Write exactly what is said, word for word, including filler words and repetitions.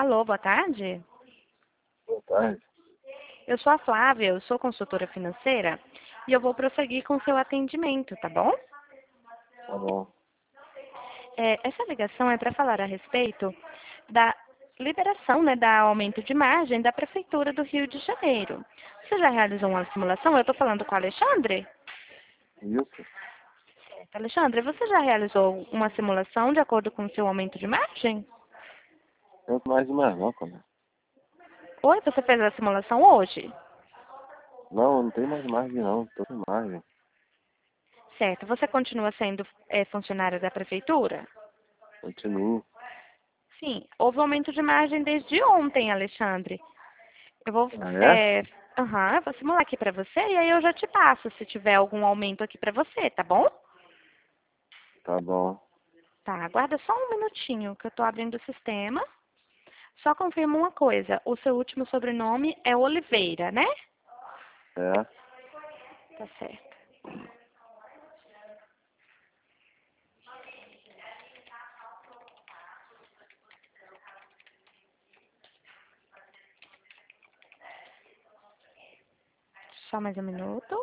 Alô, boa tarde. Boa tarde. Eu sou a Flávia, eu sou consultora financeira e eu vou prosseguir com o seu atendimento, tá bom? Tá bom. É, essa ligação é para falar a respeito da liberação, né, da aumento de margem da Prefeitura do Rio de Janeiro. Você já realizou uma simulação? Eu estou falando com o Alexandre? Isso? Certo. Alexandre, você já realizou uma simulação de acordo com o seu aumento de margem? Eu mais mais não, cara. Oi, você fez a simulação hoje? Não, não tem mais margem não. Tô sem margem. Certo. Você continua sendo é, funcionário da Prefeitura? Continuo. Sim, houve um aumento de margem desde ontem, Alexandre. Eu vou, Ah, é? é, aham, eu vou simular aqui para você e aí eu já te passo se tiver algum aumento aqui para você, tá bom? Tá bom. Tá, aguarda só um minutinho que eu tô abrindo o sistema. Só confirma uma coisa, o seu último sobrenome é Oliveira, né? É. Tá certo. Só mais um minuto.